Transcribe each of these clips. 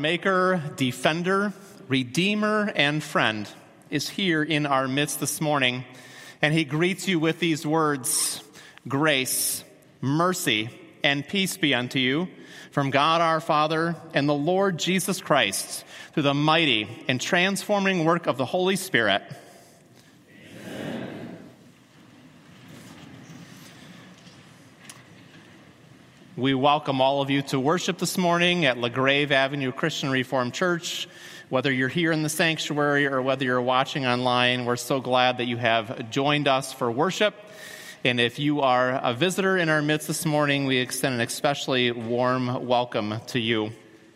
Maker, Defender, Redeemer, and Friend, is here in our midst this morning, and he greets you with these words: grace, mercy, and peace be unto you from God our Father and the Lord Jesus Christ, through the mighty and transforming work of the Holy Spirit. Amen. We welcome all of you to worship this morning at LaGrave Avenue Christian Reformed Church. Whether you're here in the sanctuary or whether you're watching online, we're so glad that you have joined us for worship. And if you are a visitor in our midst this morning, we extend an especially warm welcome to you.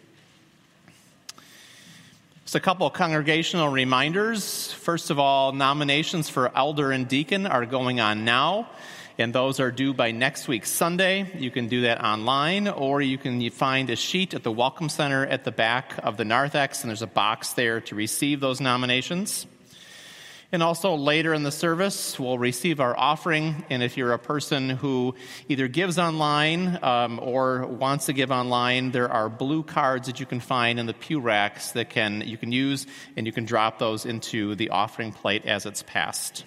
Just a couple of congregational reminders. First of all, nominations for elder and deacon are going on now, and those are due by next week, Sunday. You can do that online, or you can find a sheet at the Welcome Center at the back of the narthex, and there's a box there to receive those nominations. And also later in the service, we'll receive our offering. And if you're a person who either gives online or wants to give online, there are blue cards that you can find in the pew racks that you can use, and you can drop those into the offering plate as it's passed.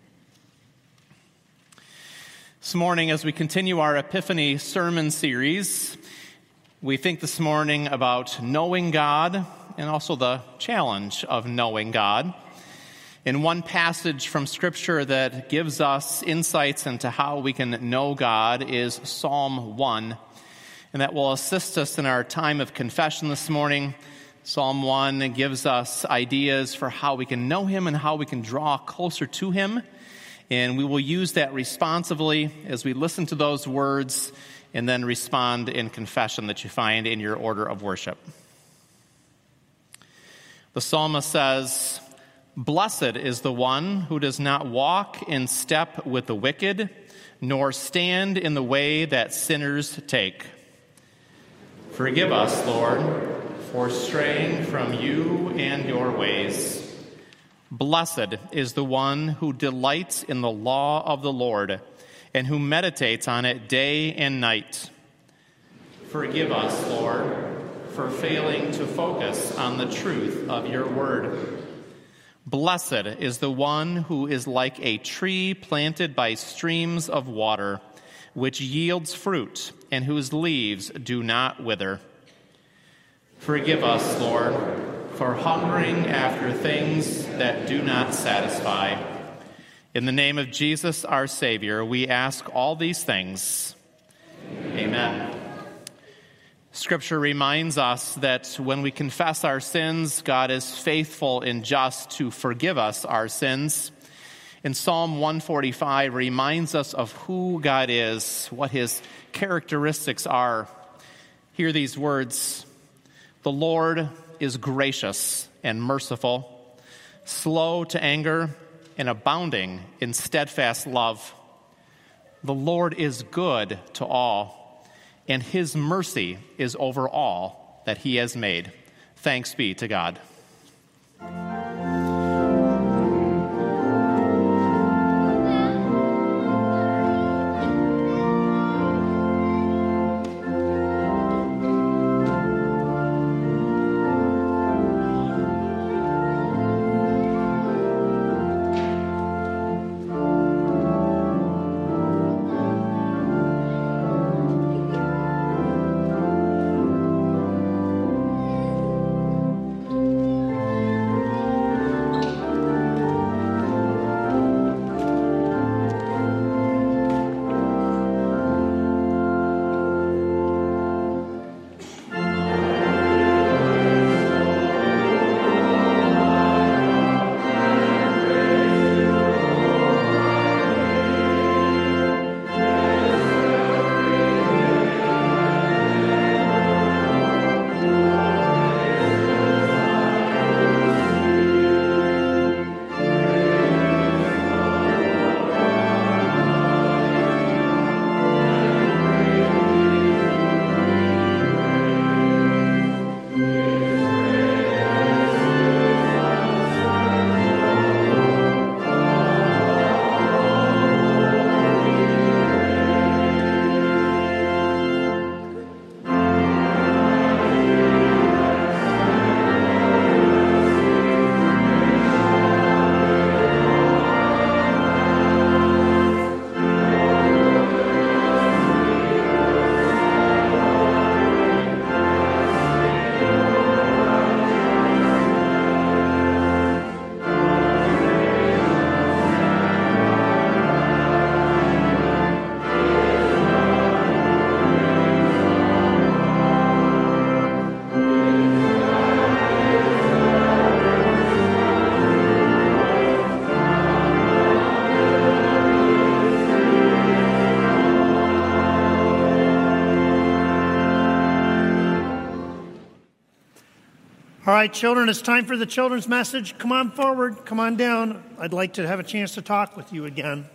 This morning, as we continue our Epiphany sermon series, we think this morning about knowing God and also the challenge of knowing God. In one passage from Scripture that gives us insights into how we can know God is Psalm 1, and that will assist us in our time of confession this morning. Psalm 1 gives us ideas for how we can know Him and how we can draw closer to Him, and we will use that responsively as we listen to those words and then respond in confession that you find in your order of worship. The psalmist says, "Blessed is the one who does not walk in step with the wicked, nor stand in the way that sinners take. Forgive us, Lord, for straying from you and your ways. Blessed is the one who delights in the law of the Lord, and who meditates on it day and night. Forgive us, Lord, for failing to focus on the truth of your word. Blessed is the one who is like a tree planted by streams of water, which yields fruit and whose leaves do not wither. Forgive us, Lord, for hungering after things that do not satisfy. In the name of Jesus, our Savior, we ask all these things. Amen." Scripture reminds us that when we confess our sins, God is faithful and just to forgive us our sins. And Psalm 145 reminds us of who God is, what His characteristics are. Hear these words: "The Lord is gracious and merciful, slow to anger, and abounding in steadfast love. The Lord is good to all, and His mercy is over all that He has made." Thanks be to God. All right, children, it's time for the children's message. Come on forward. Come on down. I'd like to have a chance to talk with you again.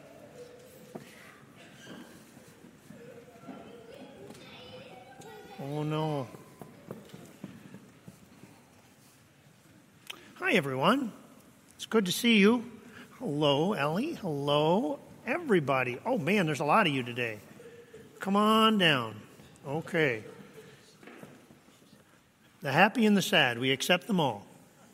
Oh, no. Hi, everyone. It's good to see you. Hello, Ellie. Hello, everybody. Oh, man, there's a lot of you today. Come on down. Okay. The happy and the sad, we accept them all.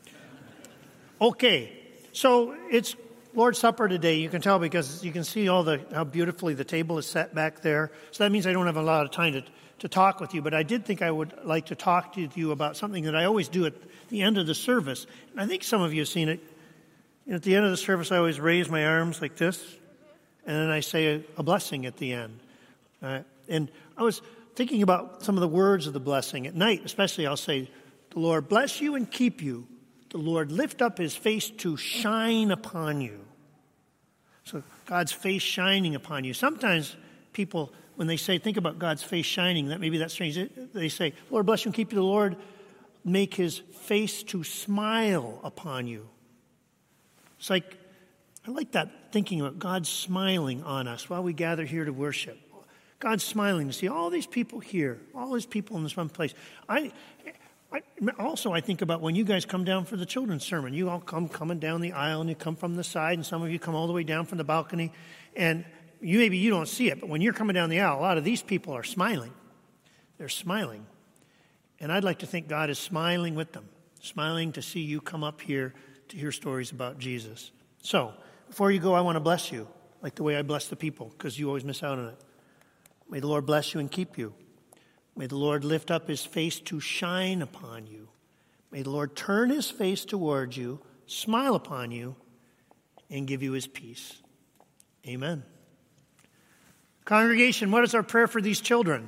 Okay, so it's Lord's Supper today. You can tell because you can see how beautifully the table is set back there. So that means I don't have a lot of time to talk with you, but I did think I would like to talk to you about something that I always do at the end of the service. And I think some of you have seen it. At the end of the service, I always raise my arms like this, and then I say a blessing at the end. And I was thinking about some of the words of the blessing. At night, especially, I'll say, "The Lord bless you and keep you. The Lord lift up his face to shine upon you." So God's face shining upon you. Sometimes people, when they say, think about God's face shining, maybe that's strange. They say, "Lord bless you and keep you. The Lord make his face to smile upon you." It's like, I like that, thinking about God smiling on us while we gather here to worship. God's smiling to see all these people here, all these people in this one place. I think about when you guys come down for the children's sermon. You all come coming down the aisle, and you come from the side, and some of you come all the way down from the balcony. And maybe you don't see it, but when you're coming down the aisle, a lot of these people are smiling. They're smiling. And I'd like to think God is smiling with them, smiling to see you come up here to hear stories about Jesus. So, before you go, I want to bless you, like the way I bless the people, because you always miss out on it. May the Lord bless you and keep you. May the Lord lift up his face to shine upon you. May the Lord turn his face towards you, smile upon you, and give you his peace. Amen. Congregation, what is our prayer for these children?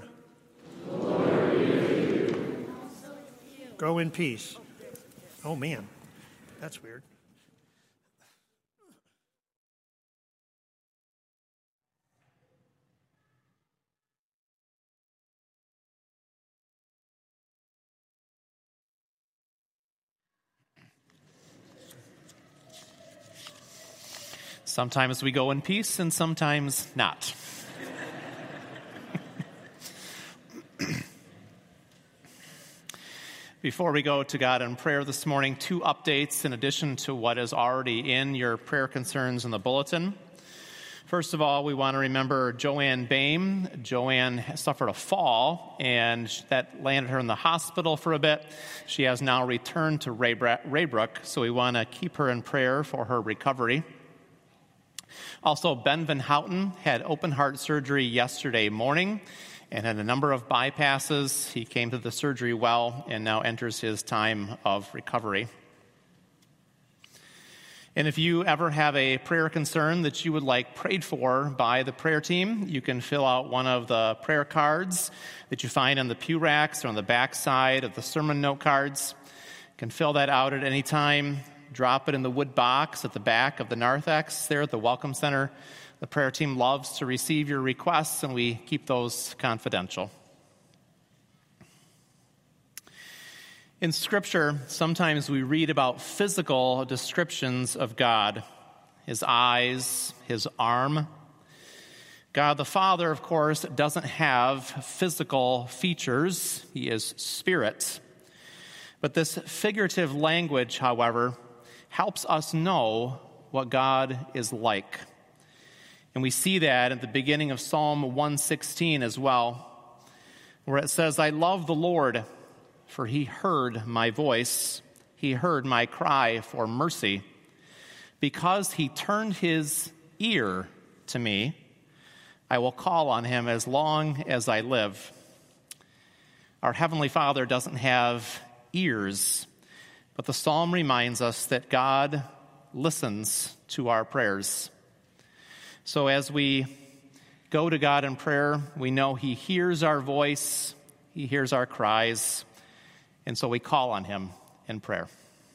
Go in peace. Oh, man. That's weird. Sometimes we go in peace and sometimes not. Before we go to God in prayer this morning, 2 updates in addition to what is already in your prayer concerns in the bulletin. First of all, we want to remember Joanne Boehm. Joanne suffered a fall, and that landed her in the hospital for a bit. She has now returned to Raybrook, so we want to keep her in prayer for her recovery. Also, Ben Van Houten had open heart surgery yesterday morning and had a number of bypasses. He came to the surgery well and now enters his time of recovery. And if you ever have a prayer concern that you would like prayed for by the prayer team, you can fill out one of the prayer cards that you find on the pew racks or on the back side of the sermon note cards. You can fill that out at any time. Drop it in the wood box at the back of the narthex there at the Welcome Center. The prayer team loves to receive your requests, and we keep those confidential. In Scripture, sometimes we read about physical descriptions of God, his eyes, his arm. God the Father, of course, doesn't have physical features. He is spirit. But this figurative language, however, helps us know what God is like. And we see that at the beginning of Psalm 116 as well, where it says, "I love the Lord, for he heard my voice. He heard my cry for mercy. Because he turned his ear to me, I will call on him as long as I live." Our Heavenly Father doesn't have ears, but the psalm reminds us that God listens to our prayers. So as we go to God in prayer, we know he hears our voice, he hears our cries, and so we call on him in prayer.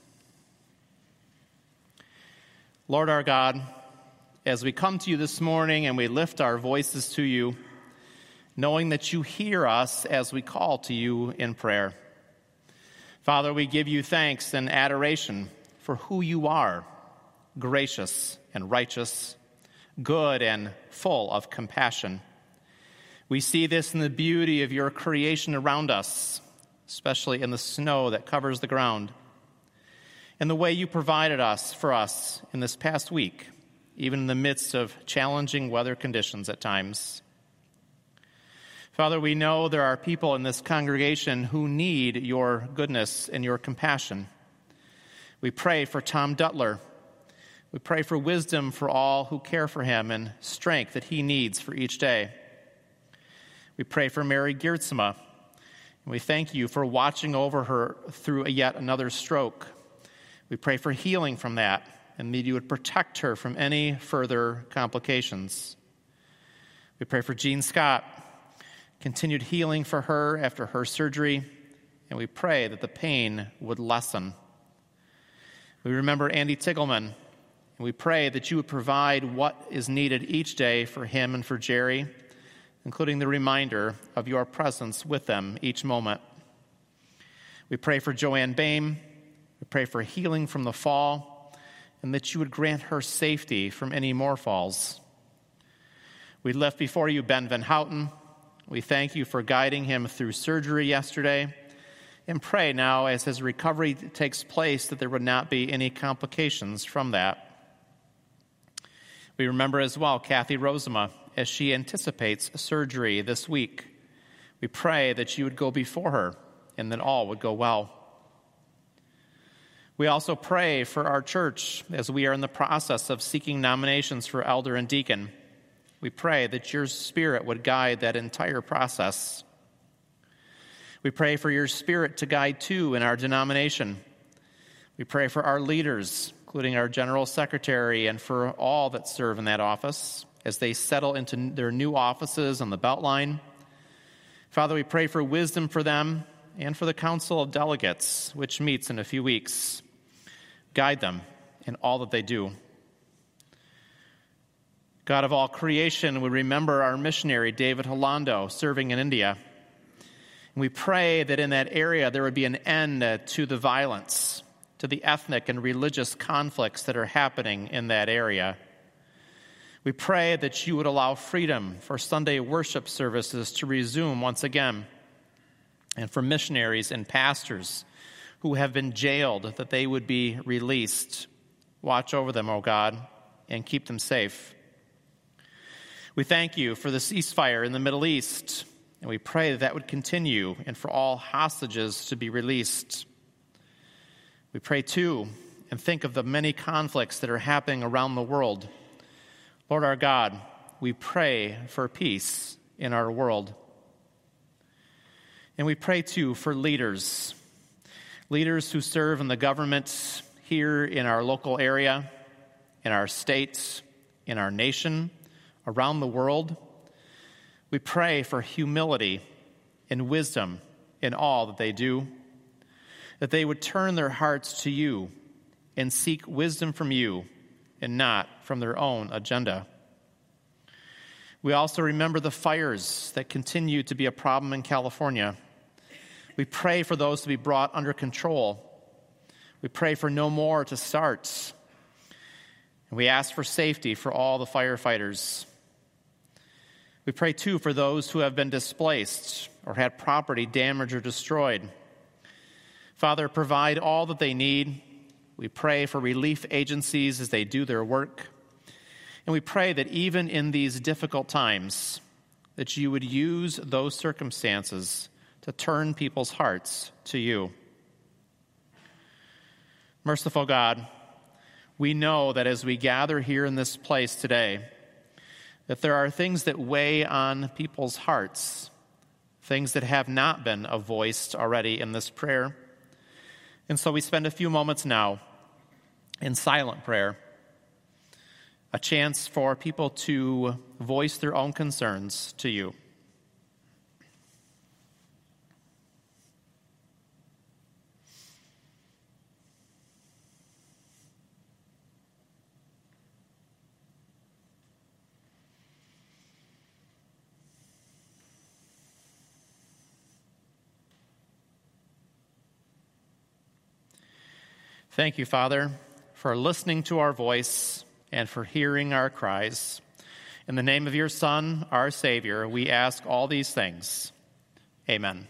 Lord our God, as we come to you this morning and we lift our voices to you, knowing that you hear us as we call to you in prayer. Father, we give you thanks and adoration for who you are, gracious and righteous, good and full of compassion. We see this in the beauty of your creation around us, especially in the snow that covers the ground, and the way you provided for us in this past week, even in the midst of challenging weather conditions at times. Father, we know there are people in this congregation who need your goodness and your compassion. We pray for Tom Duttler. We pray for wisdom for all who care for him and strength that he needs for each day. We pray for Mary Geertsma, and we thank you for watching over her through yet another stroke. We pray for healing from that, and that you would protect her from any further complications. We pray for Jean Scott, continued healing for her after her surgery, and we pray that the pain would lessen. We remember Andy Tiggleman, and we pray that you would provide what is needed each day for him and for Jerry, including the reminder of your presence with them each moment. We pray for Joanne Boehm. We pray for healing from the fall, and that you would grant her safety from any more falls. We lift before you Ben Van Houten. We thank you for guiding him through surgery yesterday, and pray now as his recovery takes place that there would not be any complications from that. We remember as well Kathy Rosema as she anticipates surgery this week. We pray that you would go before her and that all would go well. We also pray for our church as we are in the process of seeking nominations for elder and deacon. We pray that your Spirit would guide that entire process. We pray for your Spirit to guide, too, in our denomination. We pray for our leaders, including our General Secretary, and for all that serve in that office as they settle into their new offices on the Beltline. Father, we pray for wisdom for them and for the Council of Delegates, which meets in a few weeks. Guide them in all that they do. God of all creation, we remember our missionary, David Holando, serving in India. And we pray that in that area there would be an end to the violence, to the ethnic and religious conflicts that are happening in that area. We pray that you would allow freedom for Sunday worship services to resume once again, and for missionaries and pastors who have been jailed, that they would be released. Watch over them, O God, and keep them safe. We thank you for the ceasefire in the Middle East, and we pray that that would continue and for all hostages to be released. We pray, too, and think of the many conflicts that are happening around the world. Lord our God, we pray for peace in our world. And we pray, too, for leaders who serve in the government here in our local area, in our state, in our nation, around the world. We pray for humility and wisdom in all that they do, that they would turn their hearts to you and seek wisdom from you and not from their own agenda. We also remember the fires that continue to be a problem in California. We pray for those to be brought under control. We pray for no more to start. And we ask for safety for all the firefighters. We pray, too, for those who have been displaced or had property damaged or destroyed. Father, provide all that they need. We pray for relief agencies as they do their work. And we pray that even in these difficult times, that you would use those circumstances to turn people's hearts to you. Merciful God, we know that as we gather here in this place today, that there are things that weigh on people's hearts, things that have not been voiced already in this prayer. And so we spend a few moments now in silent prayer, a chance for people to voice their own concerns to you. Thank you, Father, for listening to our voice and for hearing our cries. In the name of your Son, our Savior, we ask all these things. Amen.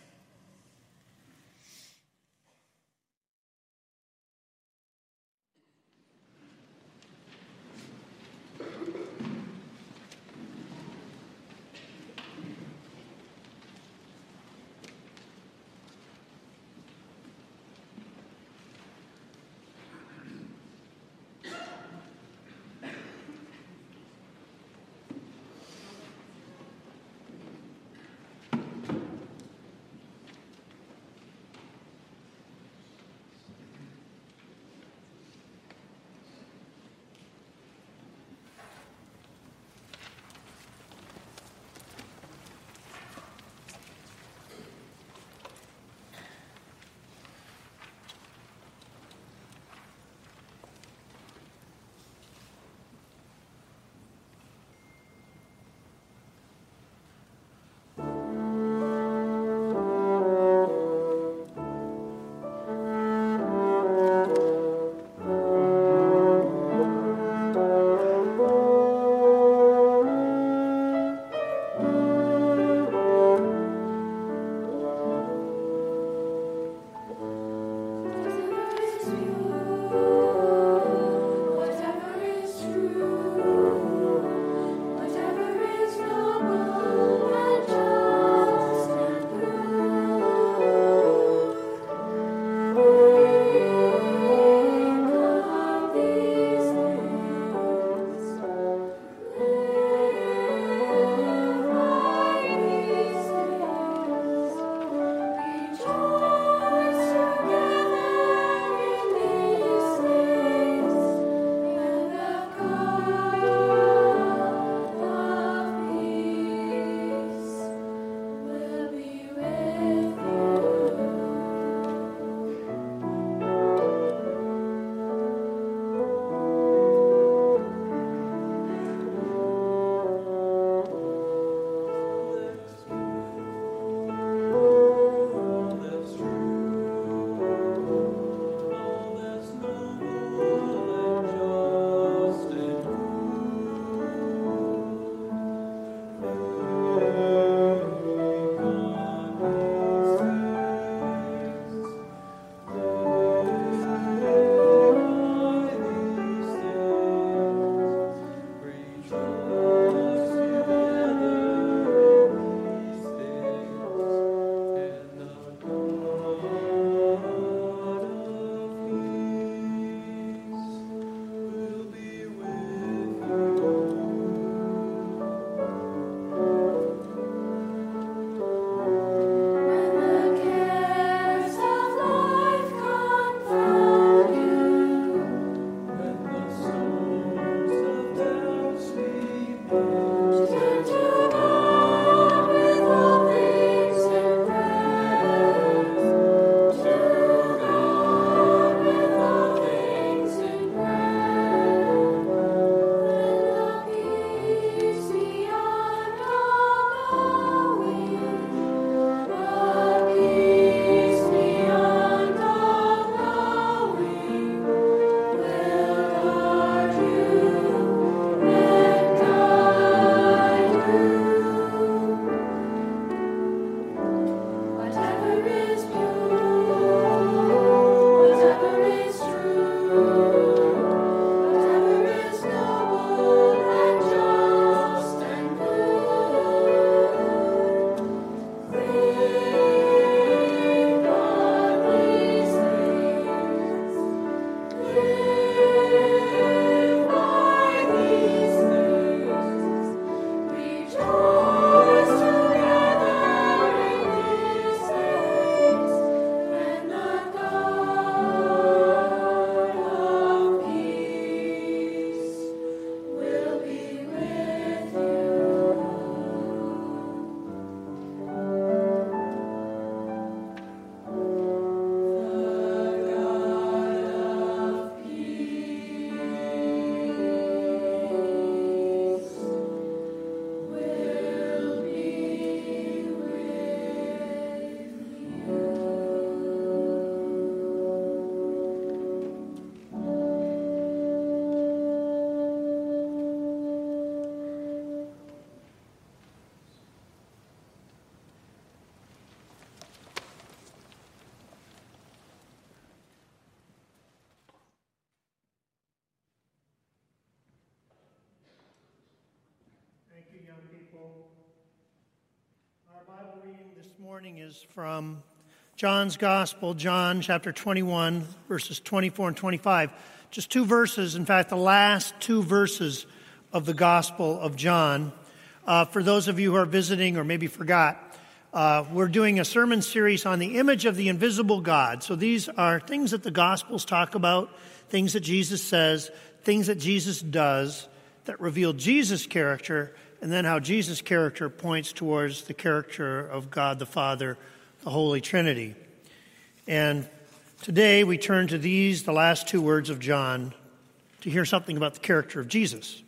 young people. Our Bible reading this morning is from John's Gospel, John chapter 21, verses 24 and 25. Just two verses, in fact, the last two verses of the Gospel of John. For those of you who are visiting or maybe forgot, we're doing a sermon series on the image of the invisible God. So these are things that the Gospels talk about, things that Jesus says, things that Jesus does that reveal Jesus' character, and then how Jesus' character points towards the character of God the Father, the Holy Trinity. And today we turn to these, the last two words of John, to hear something about the character of Jesus.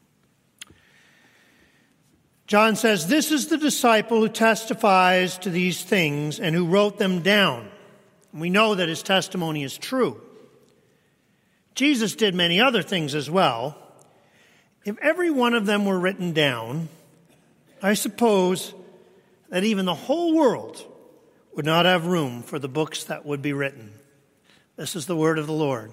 John says, "This is the disciple who testifies to these things and who wrote them down." We know that his testimony is true. Jesus did many other things as well. If every one of them were written down, I suppose that even the whole world would not have room for the books that would be written. This is the word of the Lord.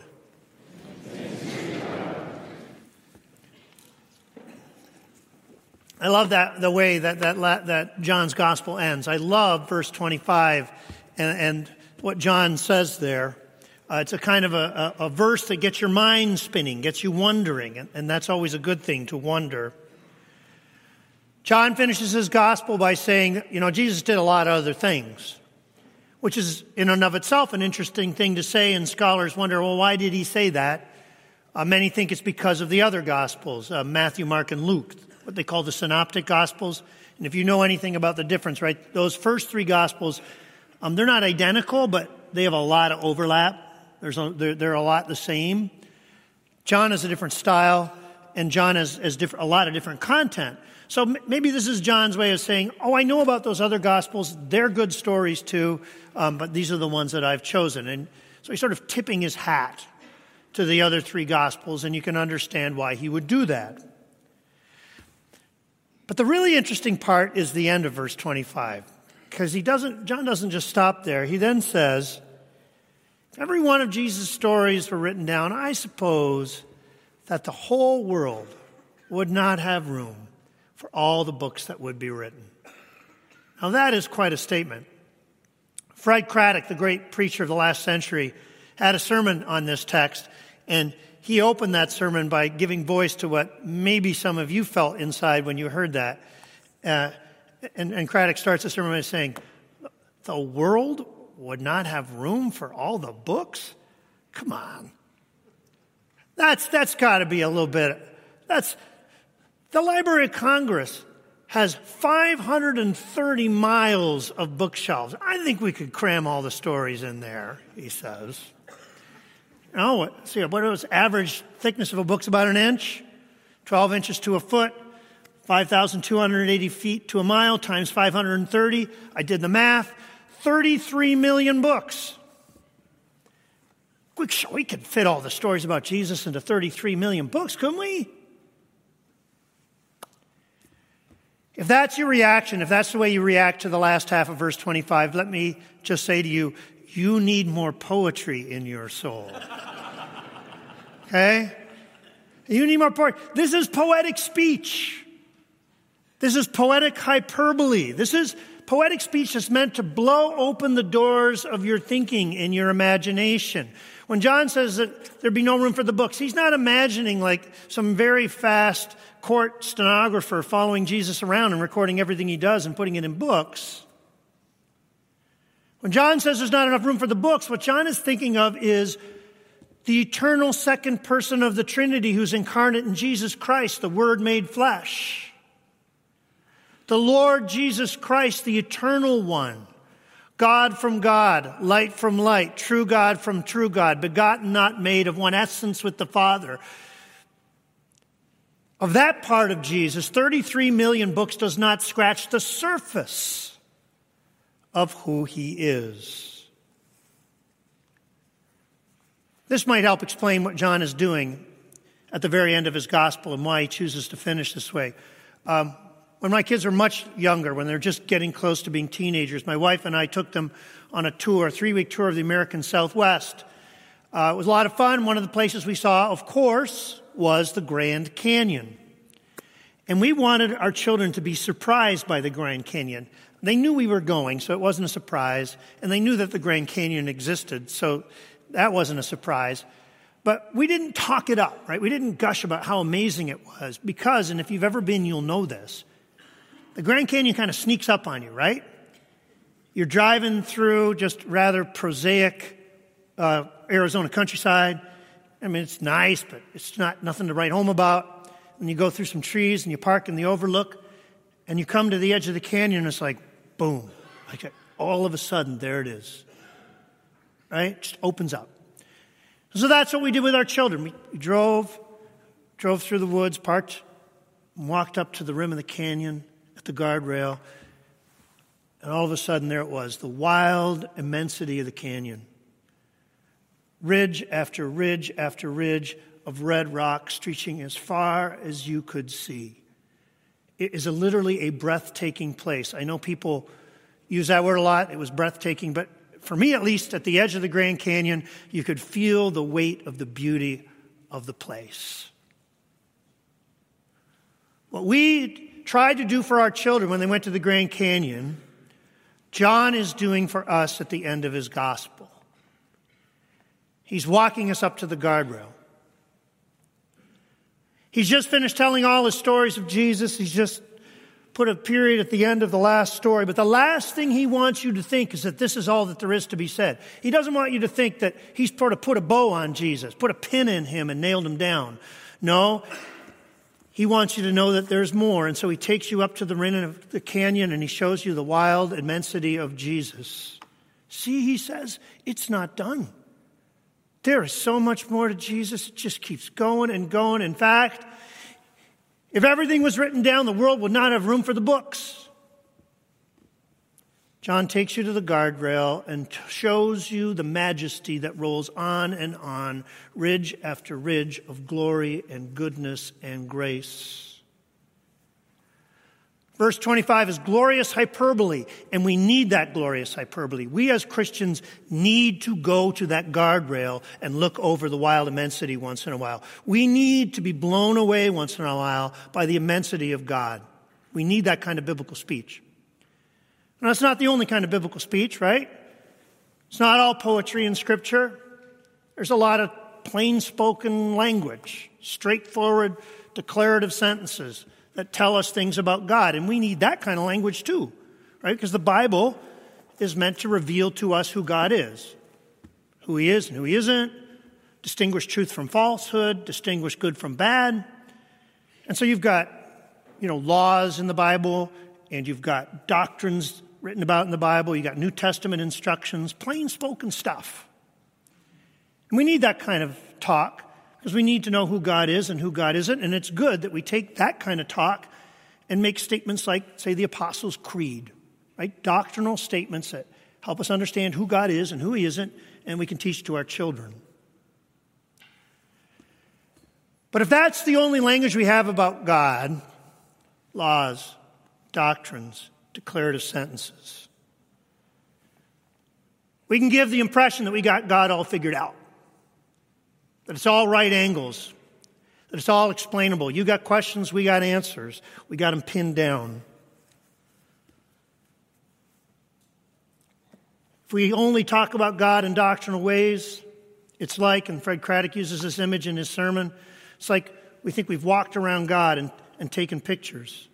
I love the way that John's gospel ends. I love verse 25 and what John says there. It's a kind of a verse that gets your mind spinning, gets you wondering, and that's always a good thing, to wonder. John finishes his gospel by saying, Jesus did a lot of other things, which is in and of itself an interesting thing to say, and scholars wonder, well, why did he say that? Many think it's because of the other gospels, Matthew, Mark, and Luke, what they call the synoptic gospels. And if you know anything about the difference, right, those first three gospels, they're not identical, but they have a lot of overlap. They're a lot the same. John has a different style, and John has a lot of different content. So maybe this is John's way of saying, I know about those other Gospels. They're good stories too, but these are the ones that I've chosen. And so he's sort of tipping his hat to the other three Gospels, and you can understand why he would do that. But the really interesting part is the end of verse 25, because John doesn't just stop there. He then says, every one of Jesus' stories were written down, I suppose that the whole world would not have room for all the books that would be written. Now that is quite a statement. Fred Craddock, the great preacher of the last century, had a sermon on this text, and he opened that sermon by giving voice to what maybe some of you felt inside when you heard that. And Craddock starts the sermon by saying, the world would not have room for all the books? Come on. That's got to be a little bit. The Library of Congress has 530 miles of bookshelves. I think we could cram all the stories in there, he says. What was average thickness of a book's about an inch, 12 inches to a foot, 5,280 feet to a mile times 530. I did the math. 33 million books. We could fit all the stories about Jesus into 33 million books, couldn't we? If that's your reaction, if that's the way you react to the last half of verse 25, let me just say to you, you need more poetry in your soul. Okay? You need more poetry. This is poetic speech. This is poetic hyperbole. This is poetic speech is meant to blow open the doors of your thinking and your imagination. When John says that there'd be no room for the books, he's not imagining like some very fast court stenographer following Jesus around and recording everything he does and putting it in books. When John says there's not enough room for the books, what John is thinking of is the eternal second person of the Trinity who's incarnate in Jesus Christ, the Word made flesh. The Lord Jesus Christ, the eternal one, God from God, light from light, true God from true God, begotten, not made, of one essence with the Father. Of that part of Jesus, 33 million books does not scratch the surface of who he is. This might help explain what John is doing at the very end of his gospel and why he chooses to finish this way. When my kids were much younger, when they're just getting close to being teenagers, my wife and I took them on a 3-week tour of the American Southwest. It was a lot of fun. One of the places we saw, of course, was the Grand Canyon. And we wanted our children to be surprised by the Grand Canyon. They knew we were going, so it wasn't a surprise. And they knew that the Grand Canyon existed, so that wasn't a surprise. But we didn't talk it up, right? We didn't gush about how amazing it was. Because, and if you've ever been, you'll know this, the Grand Canyon kind of sneaks up on you, right? You're driving through just rather prosaic Arizona countryside. I mean, it's nice, but it's nothing to write home about. And you go through some trees and you park in the overlook and you come to the edge of the canyon and it's like, boom. Like all of a sudden, there it is. Right? It just opens up. So that's what we did with our children. We drove through the woods, parked, and walked up to the rim of the canyon at the guardrail. And all of a sudden, there it was, the wild immensity of the canyon. Ridge after ridge after ridge of red rock stretching as far as you could see. It is literally a breathtaking place. I know people use that word a lot. It was breathtaking, but for me at least, at the edge of the Grand Canyon, you could feel the weight of the beauty of the place. What we tried to do for our children when they went to the Grand Canyon, John is doing for us at the end of his gospel. He's walking us up to the guardrail. He's just finished telling all his stories of Jesus. He's just put a period at the end of the last story. But the last thing he wants you to think is that this is all that there is to be said. He doesn't want you to think that he's sort of put a bow on Jesus, put a pin in him and nailed him down. No, he wants you to know that there's more. And so he takes you up to the rim of the canyon and he shows you the wild immensity of Jesus. See, he says, it's not done. There is so much more to Jesus. It just keeps going and going. In fact, if everything was written down, the world would not have room for the books. John takes you to the guardrail and shows you the majesty that rolls on, ridge after ridge of glory and goodness and grace. Verse 25 is glorious hyperbole, and we need that glorious hyperbole. We as Christians need to go to that guardrail and look over the wild immensity once in a while. We need to be blown away once in a while by the immensity of God. We need that kind of biblical speech. Now, it's not the only kind of biblical speech, right? It's not all poetry in Scripture. There's a lot of plain-spoken language, straightforward, declarative sentences that tell us things about God. And we need that kind of language too, right? Because the Bible is meant to reveal to us who God is, who he is and who he isn't, distinguish truth from falsehood, distinguish good from bad. And so you've got, laws in the Bible, and you've got doctrines written about in the Bible. You've got New Testament instructions, plain spoken stuff. And we need that kind of talk, because we need to know who God is and who God isn't. And it's good that we take that kind of talk and make statements like, say, the Apostles' Creed, right? Doctrinal statements that help us understand who God is and who he isn't, and we can teach to our children. But if that's the only language we have about God, laws, doctrines, declarative sentences, we can give the impression that we got God all figured out. That it's all right angles. That it's all explainable. You got questions, we got answers. We got them pinned down. If we only talk about God in doctrinal ways, it's like, and Fred Craddock uses this image in his sermon, it's like we think we've walked around God and taken pictures.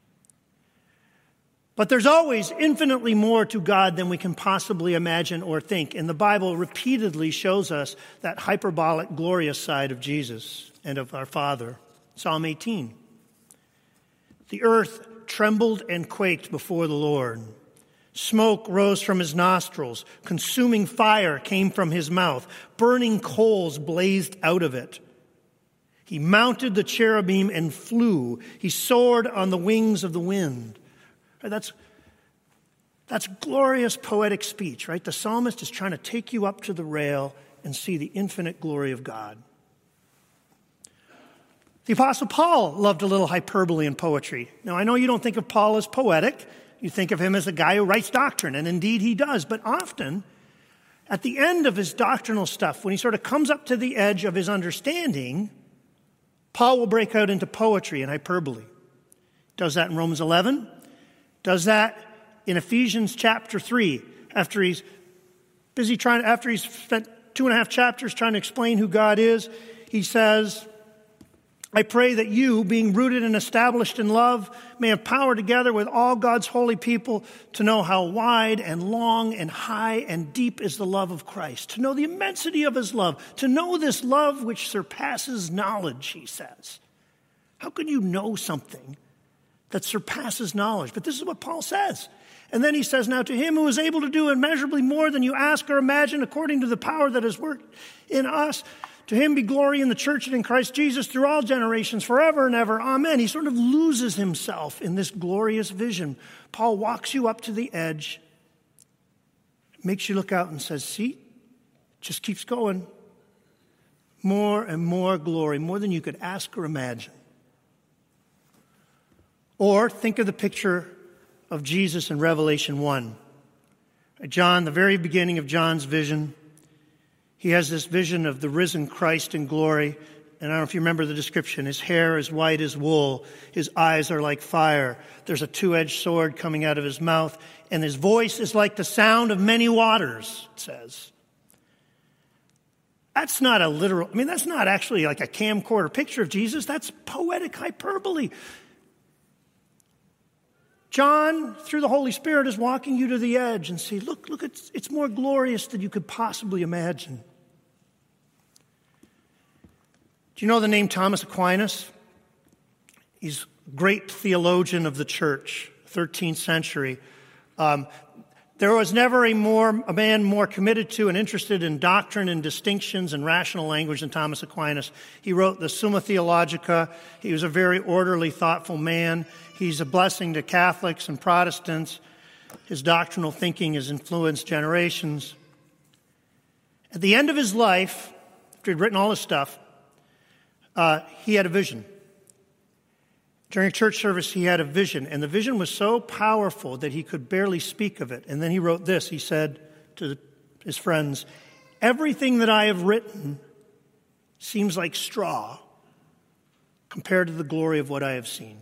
But there's always infinitely more to God than we can possibly imagine or think. And the Bible repeatedly shows us that hyperbolic, glorious side of Jesus and of our Father. Psalm 18. The earth trembled and quaked before the Lord. Smoke rose from his nostrils. Consuming fire came from his mouth. Burning coals blazed out of it. He mounted the cherubim and flew. He soared on the wings of the wind. That's glorious poetic speech, right? The psalmist is trying to take you up to the rail and see the infinite glory of God. The Apostle Paul loved a little hyperbole in poetry. Now, I know you don't think of Paul as poetic. You think of him as a guy who writes doctrine, and indeed he does. But often, at the end of his doctrinal stuff, when he sort of comes up to the edge of his understanding, Paul will break out into poetry and hyperbole. Does that in Romans 11. Does that in Ephesians chapter 3. After he's spent 2.5 chapters trying to explain who God is, he says, I pray that you, being rooted and established in love, may have power together with all God's holy people to know how wide and long and high and deep is the love of Christ, to know the immensity of his love, to know this love which surpasses knowledge, he says. How can you know something that surpasses knowledge? But this is what Paul says. And then he says, now to him who is able to do immeasurably more than you ask or imagine according to the power that has worked in us, to him be glory in the church and in Christ Jesus through all generations, forever and ever. Amen. He sort of loses himself in this glorious vision. Paul walks you up to the edge, makes you look out and says, see, just keeps going. More and more glory, more than you could ask or imagine. Or think of the picture of Jesus in Revelation 1. John, the very beginning of John's vision, he has this vision of the risen Christ in glory. And I don't know if you remember the description. His hair is white as wool. His eyes are like fire. There's a two-edged sword coming out of his mouth. And his voice is like the sound of many waters, it says. That's not that's not actually like a camcorder picture of Jesus. That's poetic hyperbole. John, through the Holy Spirit, is walking you to the edge and see, look, it's more glorious than you could possibly imagine. Do you know the name Thomas Aquinas? He's a great theologian of the church, 13th century. There was never a man more committed to and interested in doctrine and distinctions and rational language than Thomas Aquinas. He wrote the Summa Theologica. He was a very orderly, thoughtful man. He's a blessing to Catholics and Protestants. His doctrinal thinking has influenced generations. At the end of his life, after he'd written all his stuff, he had a vision. During a church service, he had a vision, and the vision was so powerful that he could barely speak of it. And then he wrote this. He said to his friends, everything that I have written seems like straw compared to the glory of what I have seen.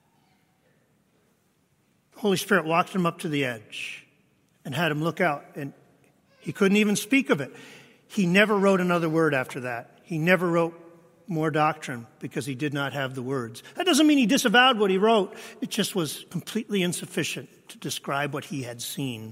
The Holy Spirit walked him up to the edge and had him look out, and he couldn't even speak of it. He never wrote another word after that. He never wrote more doctrine because he did not have the words. That doesn't mean he disavowed what he wrote. It just was completely insufficient to describe what he had seen.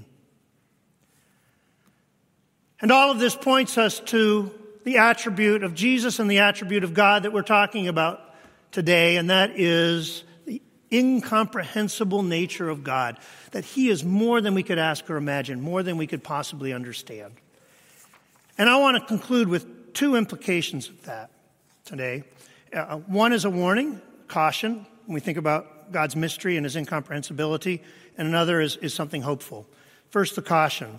And all of this points us to the attribute of Jesus and the attribute of God that we're talking about today, and that is the incomprehensible nature of God, that he is more than we could ask or imagine, more than we could possibly understand. And I want to conclude with two implications of that today. One is a warning, caution, when we think about God's mystery and his incomprehensibility, and another is something hopeful. First, the caution.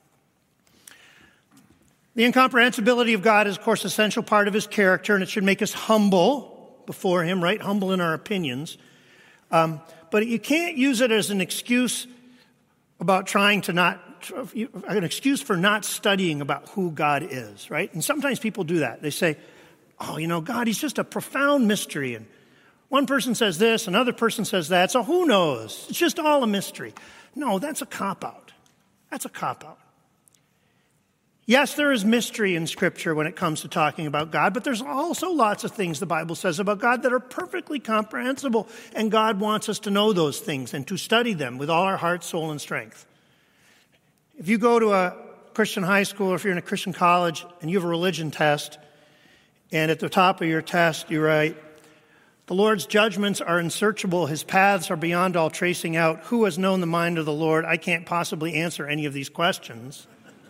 The incomprehensibility of God is, of course, an essential part of his character, and it should make us humble before him, right? Humble in our opinions. But you can't use it as an excuse about an excuse for not studying about who God is, right? And sometimes people do that. They say, God, he's just a profound mystery. And one person says this, another person says that, so who knows? It's just all a mystery. No, that's a cop-out. That's a cop-out. Yes, there is mystery in Scripture when it comes to talking about God, but there's also lots of things the Bible says about God that are perfectly comprehensible, and God wants us to know those things and to study them with all our heart, soul, and strength. If you go to a Christian high school or if you're in a Christian college and you have a religion test, and at the top of your test you write, the Lord's judgments are unsearchable, his paths are beyond all tracing out. Who has known the mind of the Lord? I can't possibly answer any of these questions.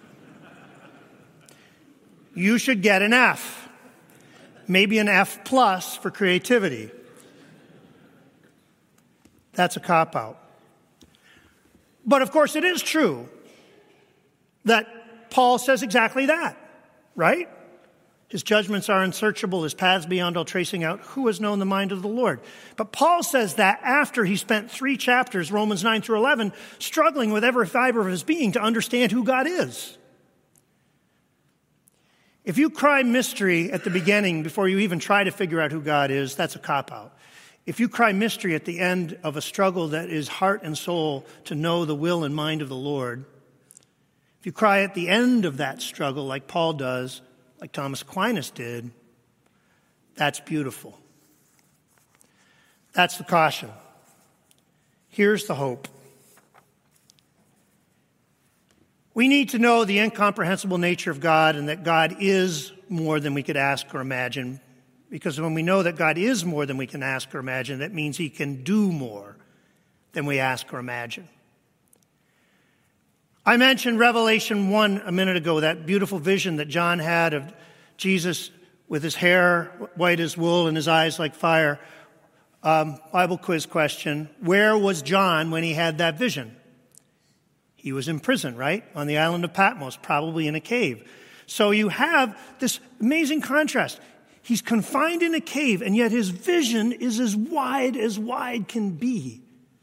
You should get an F. Maybe an F plus for creativity. That's a cop-out. But of course it is true that Paul says exactly that, right? His judgments are unsearchable, his paths beyond all tracing out. Who has known the mind of the Lord? But Paul says that after he spent 3 chapters, Romans 9 through 11, struggling with every fiber of his being to understand who God is. If you cry mystery at the beginning before you even try to figure out who God is, that's a cop-out. If you cry mystery at the end of a struggle that is heart and soul to know the will and mind of the Lord, if you cry at the end of that struggle like Paul does, like Thomas Aquinas did, that's beautiful. That's the caution. Here's the hope. We need to know the incomprehensible nature of God and that God is more than we could ask or imagine. Because when we know that God is more than we can ask or imagine, that means he can do more than we ask or imagine. I mentioned Revelation 1 a minute ago, that beautiful vision that John had of Jesus with his hair white as wool and his eyes like fire. Bible quiz question. Where was John when he had that vision? He was in prison, right? On the island of Patmos, probably in a cave. So you have this amazing contrast. He's confined in a cave, and yet his vision is as wide can be.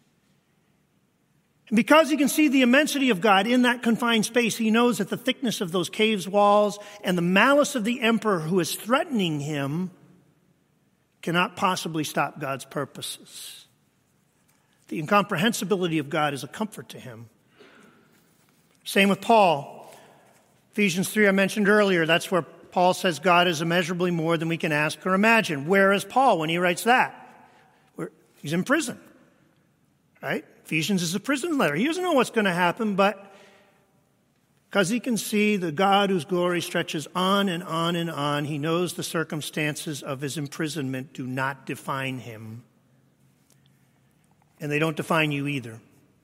And because he can see the immensity of God in that confined space, he knows that the thickness of those caves' walls and the malice of the emperor who is threatening him cannot possibly stop God's purposes. The incomprehensibility of God is a comfort to him. Same with Paul. Ephesians 3 I mentioned earlier, that's where Paul says God is immeasurably more than we can ask or imagine. Where is Paul when he writes that? He's in prison, right? Ephesians is a prison letter. He doesn't know what's going to happen, but because he can see the God whose glory stretches on and on and on, he knows the circumstances of his imprisonment do not define him. And they don't define you either.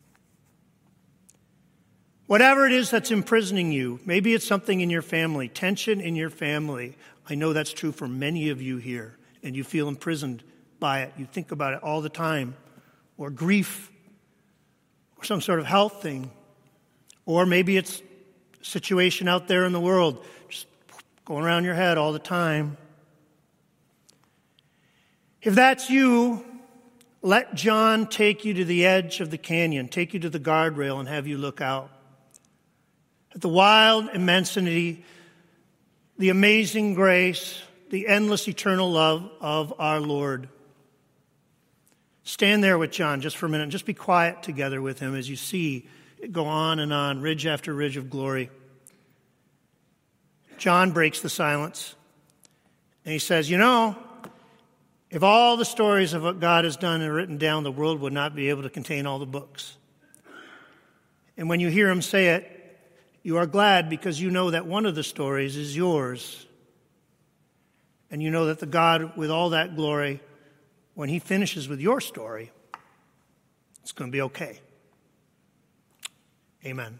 Whatever it is that's imprisoning you, maybe it's something in your family, tension in your family. I know that's true for many of you here, and you feel imprisoned by it. You think about it all the time. Or grief, or some sort of health thing. Or maybe it's a situation out there in the world, just going around your head all the time. If that's you, let John take you to the edge of the canyon, take you to the guardrail and have you look out. At the wild immensity, the amazing grace, the endless eternal love of our Lord. Stand there with John just for a minute and just be quiet together with him as you see it go on and on, ridge after ridge of glory. John breaks the silence and he says, you know, if all the stories of what God has done are written down, the world would not be able to contain all the books. And when you hear him say it, you are glad because you know that one of the stories is yours. And you know that the God with all that glory, when he finishes with your story, it's going to be okay. Amen.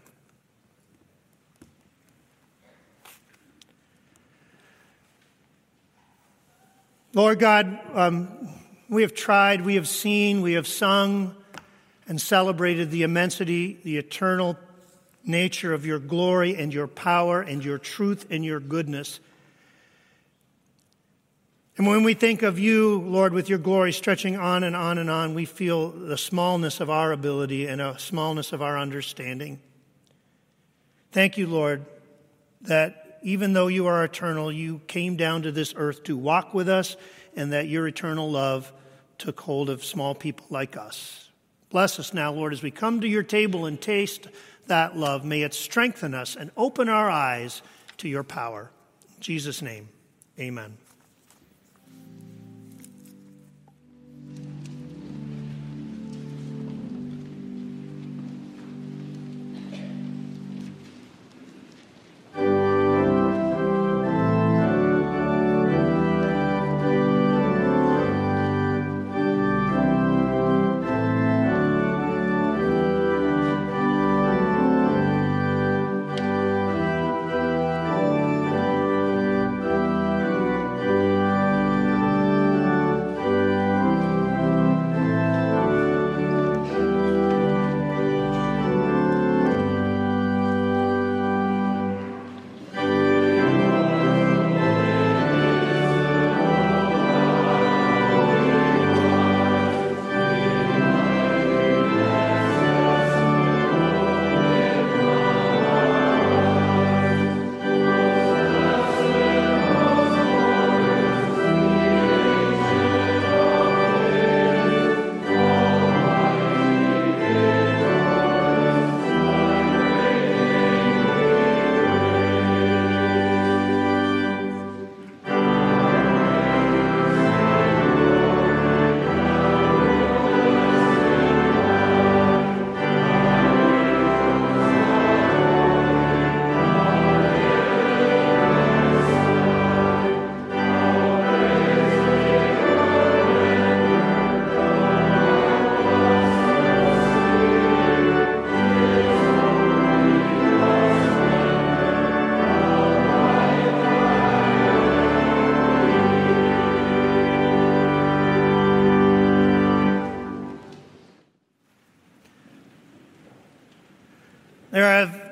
Lord God, we have tried, we have seen, we have sung and celebrated the immensity, the eternal nature of your glory and your power and your truth and your goodness. And when we think of you, Lord, with your glory stretching on and on and on, we feel the smallness of our ability and a smallness of our understanding. Thank you, Lord, that even though you are eternal, you came down to this earth to walk with us, and that your eternal love took hold of small people like us. Bless us now, Lord, as we come to your table and taste that love. May it strengthen us and open our eyes to your power. In Jesus' name, amen.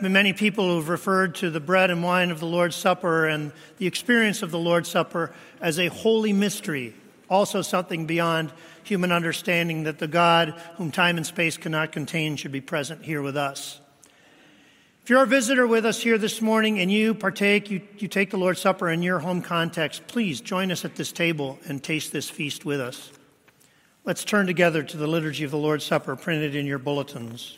been many people who have referred to the bread and wine of the Lord's Supper and the experience of the Lord's Supper as a holy mystery, also something beyond human understanding, that the God whom time and space cannot contain should be present here with us. If you're a visitor with us here this morning and you partake, you take the Lord's Supper in your home context, please join us at this table and taste this feast with us. Let's turn together to the liturgy of the Lord's Supper printed in your bulletins.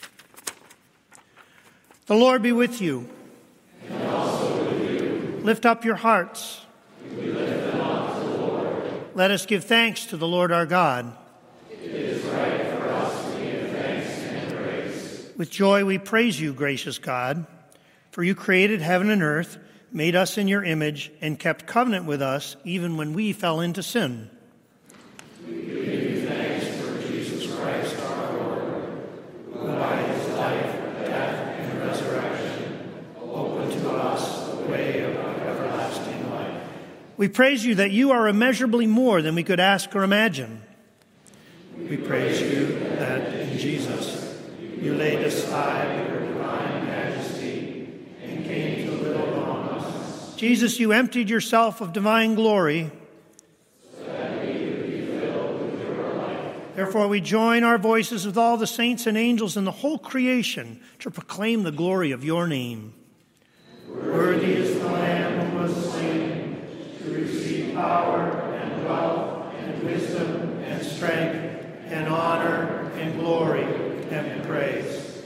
The Lord be with you. And also with you. Lift up your hearts. We lift them up to the Lord. Let us give thanks to the Lord our God. It is right for us to give thanks and praise. With joy we praise you, gracious God, for you created heaven and earth, made us in your image, and kept covenant with us even when we fell into sin. We give you thanks for Jesus Christ our Lord, who by his life, death, and resurrection opened to us the way of everlasting life. We praise you that you are immeasurably more than we could ask or imagine. We praise you that in Jesus you laid aside your divine majesty and came to live among us. Jesus, you emptied yourself of divine glory. Therefore, we join our voices with all the saints and angels and the whole creation to proclaim the glory of your name. Worthy is the Lamb who was slain to receive power and wealth and wisdom and strength and honor and glory and praise.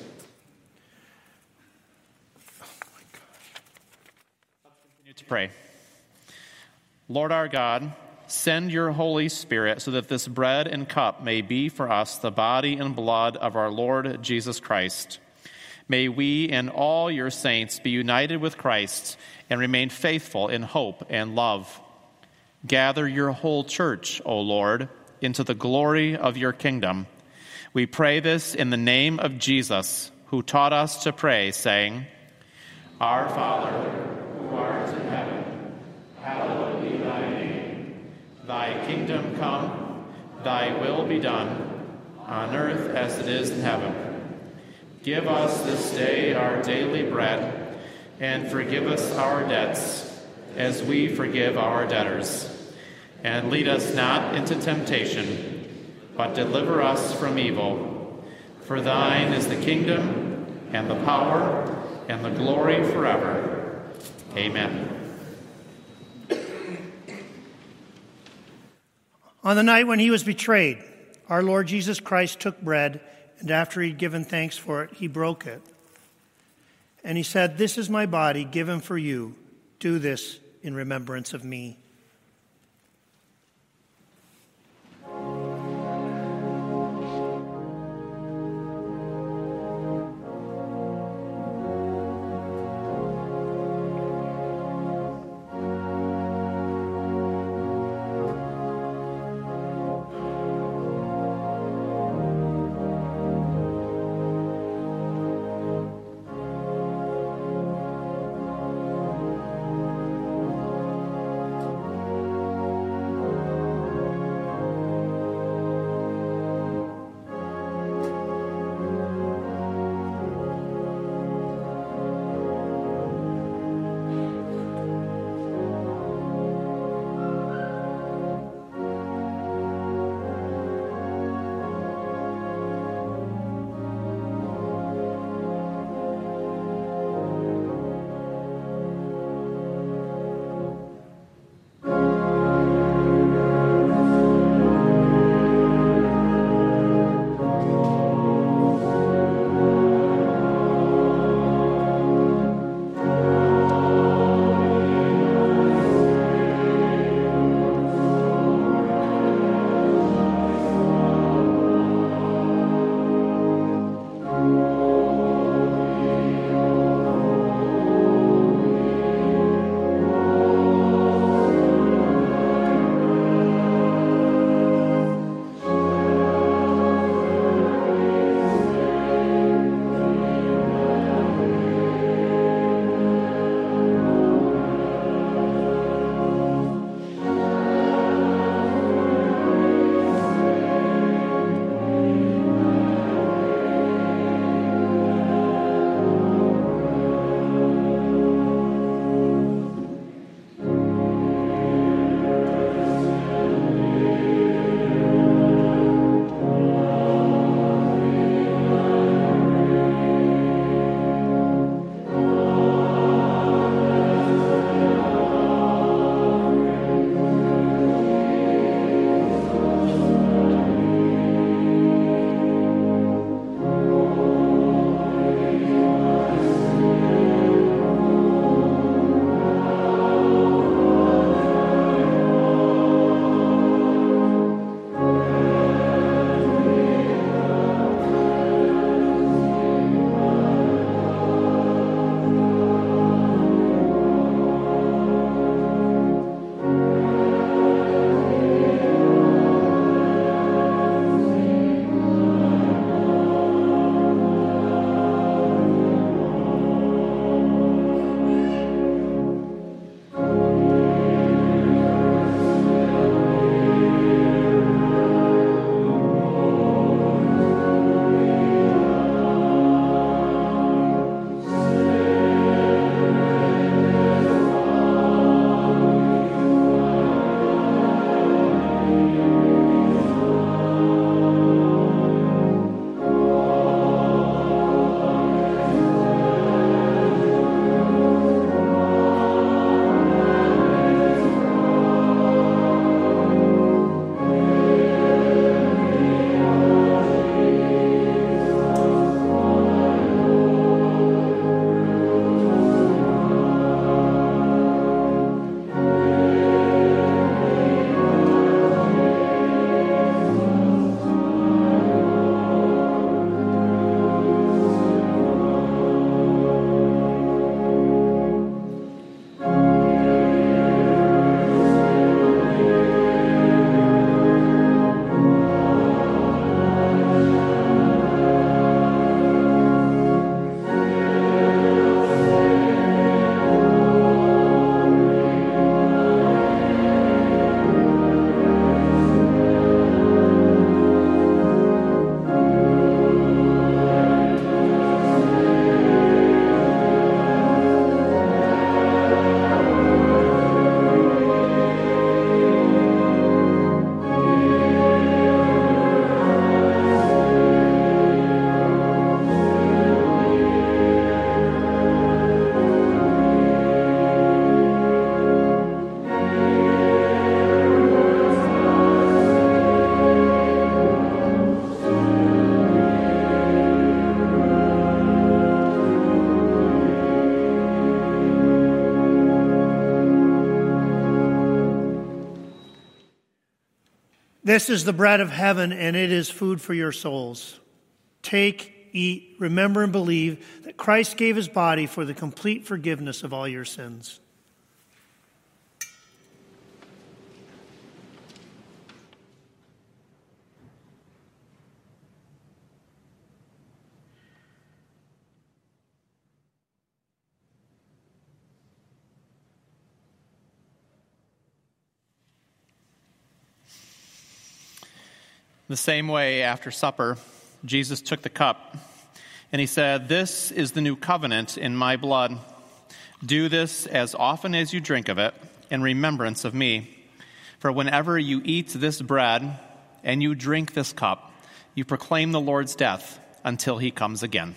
Let's continue to pray. Lord our God, send your Holy Spirit so that this bread and cup may be for us the body and blood of our Lord Jesus Christ. May we and all your saints be united with Christ and remain faithful in hope and love. Gather your whole church, O Lord, into the glory of your kingdom. We pray this in the name of Jesus, who taught us to pray, saying, Our Father, who art in heaven, hallowed be thy name. Thy kingdom come, thy will be done, on earth as it is in heaven. Give us this day our daily bread, and forgive us our debts, as we forgive our debtors. And lead us not into temptation, but deliver us from evil. For thine is the kingdom, and the power, and the glory forever. Amen. On the night when he was betrayed, our Lord Jesus Christ took bread, and after he'd given thanks for it, he broke it. And he said, This is my body given for you. Do this in remembrance of me. This is the bread of heaven, and it is food for your souls. Take, eat, remember, and believe that Christ gave his body for the complete forgiveness of all your sins. The same way, after supper, Jesus took the cup, and he said, "This is the new covenant in my blood. Do this as often as you drink of it in remembrance of me. For whenever you eat this bread and you drink this cup, you proclaim the Lord's death until he comes again."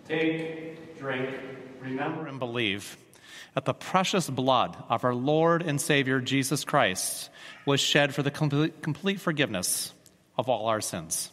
Take, drink, remember, and believe that the precious blood of our Lord and Savior Jesus Christ was shed for the complete forgiveness of all our sins.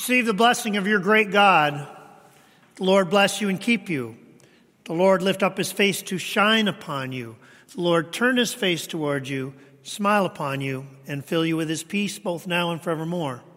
Receive the blessing of your great God. The Lord bless you and keep you. The Lord lift up his face to shine upon you. The Lord turn his face toward you, smile upon you, and fill you with his peace both now and forevermore.